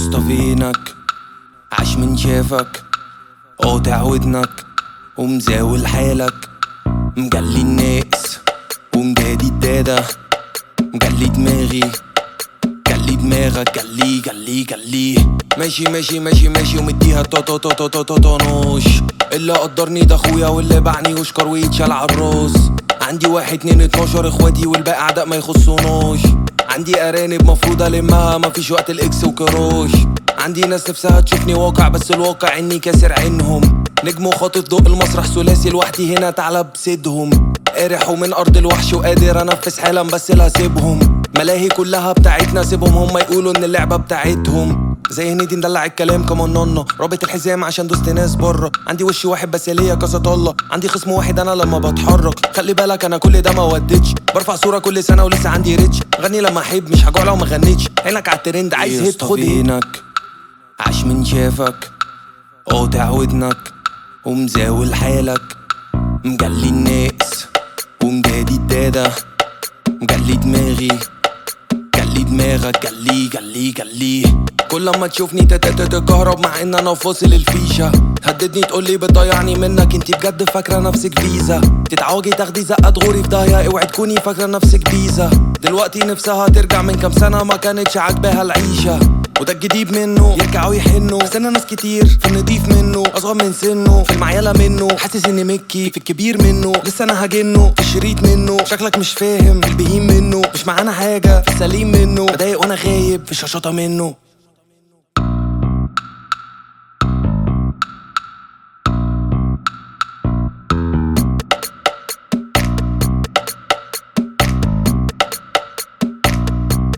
اسطى فينك عاش من شافك قاطع ودنك ومزاول حالك مجلي الناس ومدادي الدادة مجلي دماغي جلي دماغك جلي ماشي ماشي ماشي ماشي ومديها طنوش اللي قدرني ده اخويا واللي باعني وشكر ويتشال عالراس. عندي 1 2 12 اخواتي والباقي اعداء ما يخصوناش. عندي ارانب مفروض المها مفيش وقت الاكس وكراش. عندي ناس نفسها تشوفني واقع بس الواقع اني كاسر عينهم. نجم وخاطف ضوء المسرح ثلاثي لوحدي هنا تعالى بسيدهم. قارح ومن ارض الوحش وقادر انفذ حالا بس لا سيبهم. ملاهي كلها بتاعتنا سيبهم هم يقولوا ان اللعبه بتاعتهم. زي هنيدي ندلع الكلام كمان نانا رابط الحزام عشان دوست ناس بره. عندي وش واحد بس ليا كاسة الله. عندي خصم واحد انا لما بتحرك. خلي بالك انا كل ده ما ودتش. برفع صوره كل سنه ولسه عندي ريتش. غني لما احب مش هجوع لو ما غنيتش. عينك على الترند عايز هيت خد عينك عاش من شافك قاطع ودنك ومزاول حالك مجلي الناس ومدادي الدادة مجلي دماغي جلي دماغك جلي كل لما تشوفني تتكهرب مع ان انا فاصل الفيشة. هددني تقولي بتضيعني منك انتي بجد فاكرة نفسك فيزا. تتعوجي تاخدي زقة تغوري في داهية اوعي تكوني فاكرة نفسك فيزا. دلوقتي نفسها ترجع من كام سنة ما كانتش عاجباها العيشة. وده الجديد منه يرجعوا يحنوا. استنى ناس كتير في النضيف منه اصغر من سنه في المعيلة منه. حاسس اني مكي في الكبير منه لسه انا هجنه في الشريط منه. شكلك مش فاهم في البهيم منه مش معانا حاجة في السليم منه. بضايق وانا غايب في الشاشاطة منه.